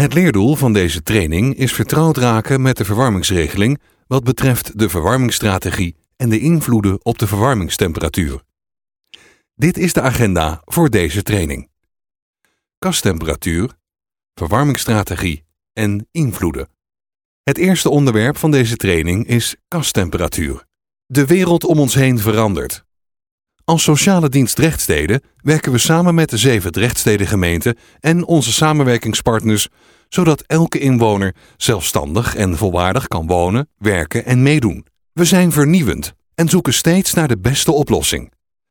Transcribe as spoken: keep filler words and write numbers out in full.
Het leerdoel van deze training is vertrouwd raken met de verwarmingsregeling wat betreft de verwarmingsstrategie en de invloeden op de verwarmingstemperatuur. Dit is de agenda voor deze training. Kasttemperatuur, verwarmingsstrategie en invloeden. Het eerste onderwerp van deze training is kasttemperatuur. De wereld om ons heen verandert. Als sociale dienst Drechtstede werken we samen met de zeven Drechtstede-gemeenten en onze samenwerkingspartners, zodat elke inwoner zelfstandig en volwaardig kan wonen, werken en meedoen. We zijn vernieuwend en zoeken steeds naar de beste oplossing.